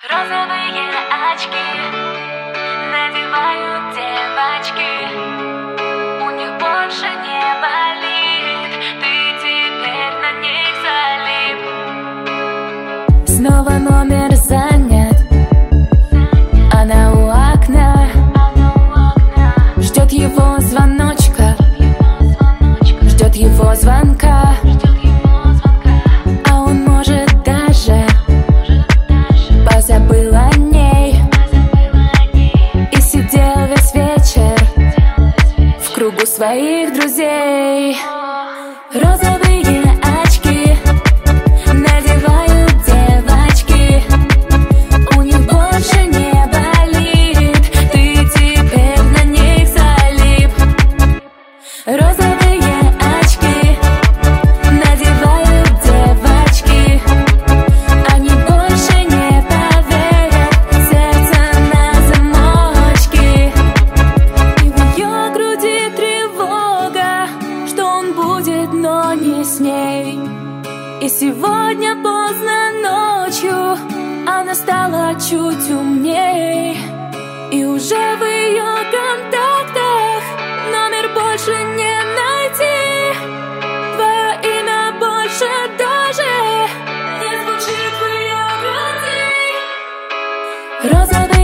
Розовые очки надевают девочки, у них больше не болит, ты теперь на них залип. Снова номер занят, она у окна, ждет его звоночка, ждет его звонка. А он, может, даже позабыл о ней и сидел весь вечер в кругу своих друзей. Розовые очки надевают девочки, у них больше не болит, ты теперь на них залип. Розовые очки надевают девочки, они больше не поверят, сердце на замочке. И в ее груди тревога, что он будет, но не с ней. И сегодня поздно ночью она стала чуть умней, и уже в ее контактах номер больше не найти. Твое имя больше даже не звучит в ее груди. Розовые